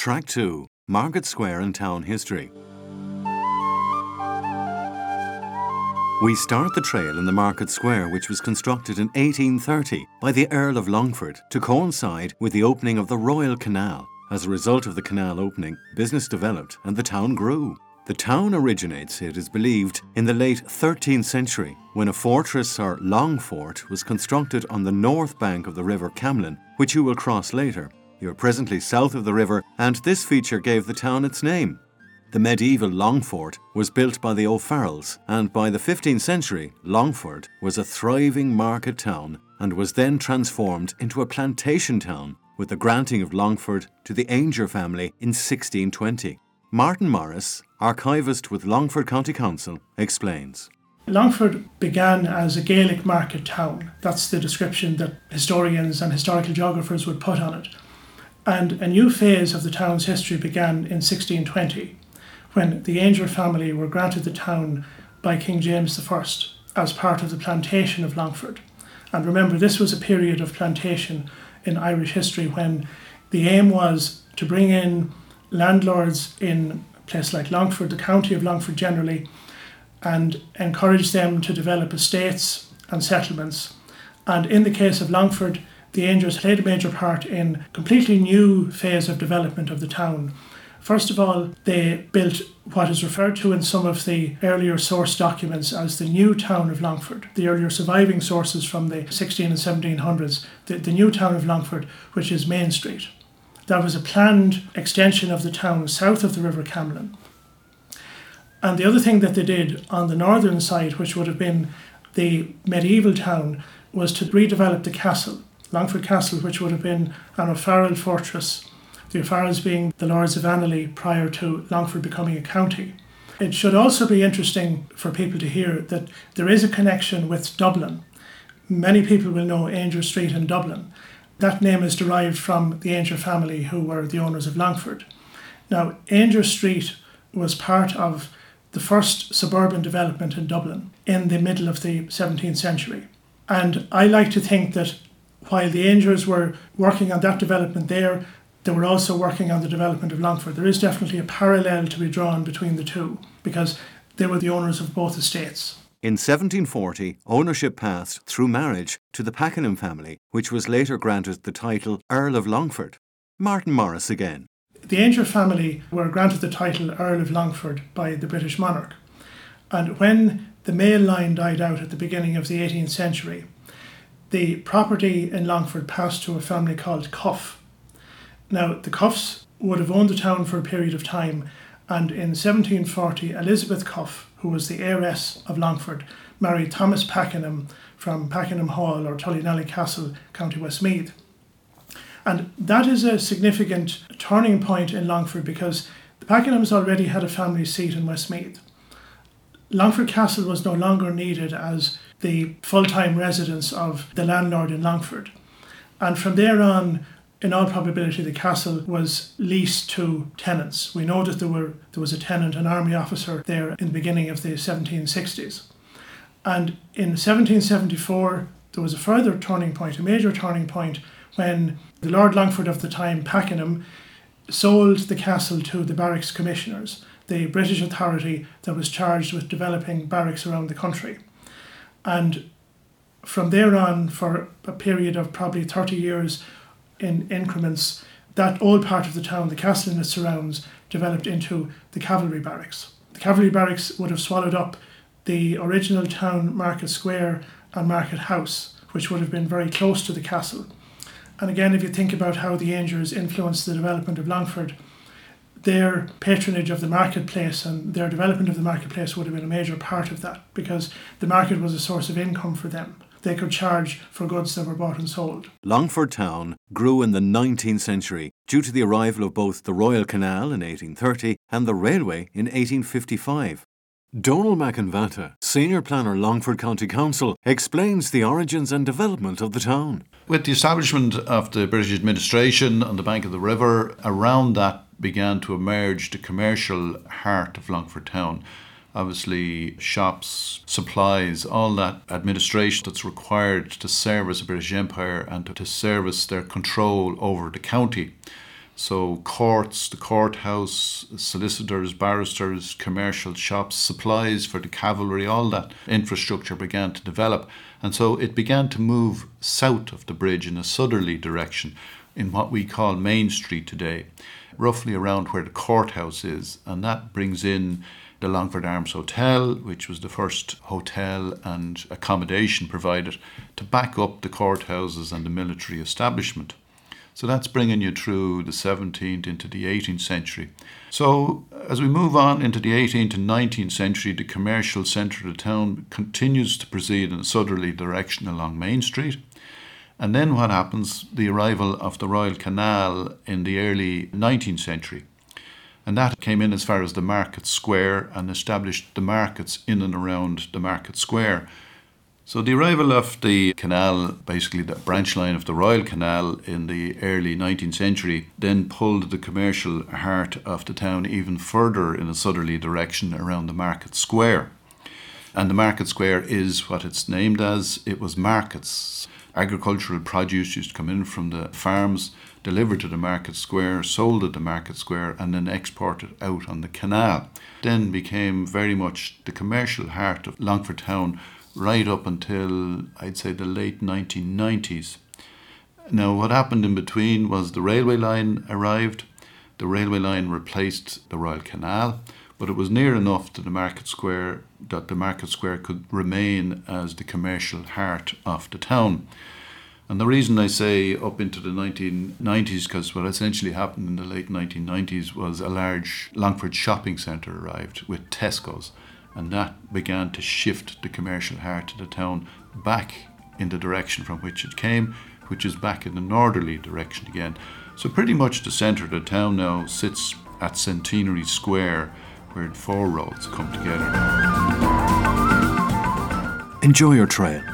Track 2, Market Square and Town History. We start the trail in the Market Square, which was constructed in 1830 by the Earl of Longford to coincide with the opening of the Royal Canal. As a result of the canal opening, business developed and the town grew. The town originates, it is believed, in the late 13th century, when a fortress or long fort was constructed on the north bank of the River Camlin, which you will cross later. You are presently south of the river, and this feature gave the town its name. The medieval Longfort was built by the O'Farrells, and by the 15th century, Longford was a thriving market town and was then transformed into a plantation town with the granting of Longford to the Ainger family in 1620. Martin Morris, archivist with Longford County Council, explains. Longford began as a Gaelic market town. That's the description that historians and historical geographers would put on it. And a new phase of the town's history began in 1620, when the Ainger family were granted the town by King James I as part of the plantation of Longford. And remember, this was a period of plantation in Irish history when the aim was to bring in landlords in a place like Longford, the county of Longford generally, and encourage them to develop estates and settlements. And in the case of Longford, the Aingers played a major part in a completely new phase of development of the town. First of all, they built what is referred to in some of the earlier source documents as the new town of Longford. The earlier surviving sources from the 16 and 1700s, the new town of Longford, which is Main Street. That was a planned extension of the town south of the River Camlin. And the other thing that they did on the northern side, which would have been the medieval town, was to redevelop the castle, Longford Castle, which would have been an O'Farrell fortress, the O'Farrells being the Lords of Annally prior to Longford becoming a county. It should also be interesting for people to hear that there is a connection with Dublin. Many people will know Ainger Street in Dublin. That name is derived from the Ainger family, who were the owners of Longford. Now, Ainger Street was part of the first suburban development in Dublin in the middle of the 17th century. And I like to think that while the Aingers were working on that development there, they were also working on the development of Longford. There is definitely a parallel to be drawn between the two, because they were the owners of both estates. In 1740, ownership passed through marriage to the Pakenham family, which was later granted the title Earl of Longford. Martin Morris again. The Ainger family were granted the title Earl of Longford by the British monarch. And when the male line died out at the beginning of the 18th century, the property in Longford passed to a family called Cuff. Now, the Cuffs would have owned the town for a period of time, and in 1740, Elizabeth Cuff, who was the heiress of Longford, married Thomas Pakenham from Pakenham Hall or Tullynally Castle, County Westmeath. And that is a significant turning point in Longford because the Pakenhams already had a family seat in Westmeath. Longford Castle was no longer needed as the full-time residence of the landlord in Longford. And from there on, in all probability, the castle was leased to tenants. We know that there was a tenant, an army officer there in the beginning of the 1760s. And in 1774, there was a further turning point, a major turning point, when the Lord Longford of the time, Pakenham, sold the castle to the Barracks Commissioners, the British authority that was charged with developing barracks around the country. And from there on, for a period of probably 30 years, in increments, that old part of the town, the castle and its surrounds, developed into the cavalry barracks. The cavalry barracks would have swallowed up the original town Market Square and Market House, which would have been very close to the castle. And again, if you think about how the Aingers influenced the development of Longford, their patronage of the marketplace and their development of the marketplace would have been a major part of that, because the market was a source of income for them. They could charge for goods that were bought and sold. Longford town grew in the 19th century due to the arrival of both the Royal Canal in 1830 and the railway in 1855. Donal McInvata, Senior Planner, Longford County Council, explains the origins and development of the town. With the establishment of the British administration on the bank of the river, around that began to emerge the commercial heart of Longford town. Obviously, shops, supplies, all that administration that's required to service the British Empire and to service their control over the county. So courts, the courthouse, solicitors, barristers, commercial shops, supplies for the cavalry, all that infrastructure began to develop. And so it began to move south of the bridge in a southerly direction in what we call Main Street today, roughly around where the courthouse is. And that brings in the Longford Arms Hotel, which was the first hotel and accommodation provided to back up the courthouses and the military establishment. So that's bringing you through the 17th into the 18th century. So as we move on into the 18th and 19th century, the commercial centre of the town continues to proceed in a southerly direction along Main Street. And then what happens? The arrival of the Royal Canal in the early 19th century. And that came in as far as the Market Square and established the markets in and around the Market Square. So the arrival of the canal, basically the branch line of the Royal Canal in the early 19th century, then pulled the commercial heart of the town even further in a southerly direction around the Market Square. And the Market Square is what it's named as. It was markets. Agricultural produce used to come in from the farms, delivered to the Market Square, sold at the Market Square, and then exported out on the canal. Then became very much the commercial heart of Longford town right up until, I'd say, the late 1990s. Now, what happened in between was the railway line arrived. The railway line replaced the Royal Canal, but it was near enough to the Market Square that the Market Square could remain as the commercial heart of the town. And the reason I say up into the 1990s, because what essentially happened in the late 1990s was a large Longford shopping centre arrived with Tesco's. And that began to shift the commercial heart of the town back in the direction from which it came, which is back in the northerly direction again. So pretty much the centre of the town now sits at Centenary Square, where 4 roads come together. Enjoy your trail